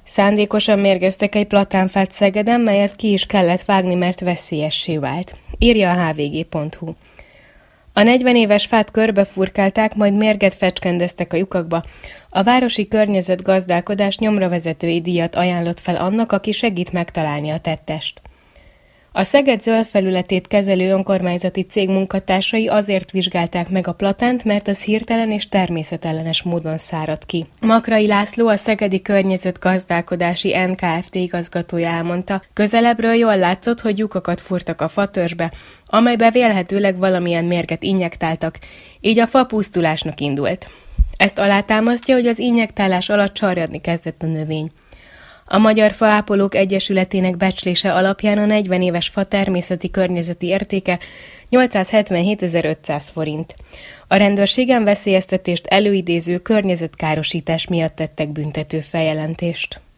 Szándékosan mérgeztek egy platánfát Szegeden, melyet ki is kellett vágni, mert veszélyessé vált, írja a hvg.hu. A 40 éves fát körbefurkálták, majd mérget fecskendeztek a lyukakba. A városi környezetgazdálkodás nyomravezetői díjat ajánlott fel annak, aki segít megtalálni a tettest. A Szeged zöld felületét kezelő önkormányzati cég munkatársai azért vizsgálták meg a platánt, mert az hirtelen és természetellenes módon száradt ki. Makrai László, a Szegedi Környezetgazdálkodási NKFT igazgatója elmondta, közelebbről jól látszott, hogy lyukakat fúrtak a fatörzsbe, amelybe vélhetőleg valamilyen mérget injektáltak, így a fa pusztulásnak indult. Ezt alátámasztja, hogy az injektálás alatt csarjadni kezdett a növény. A Magyar Faápolók Egyesületének becslése alapján a 40 éves fa természeti környezeti értéke 877.500 forint. A rendőrségen veszélyeztetést előidéző környezetkárosítás miatt tettek büntető feljelentést.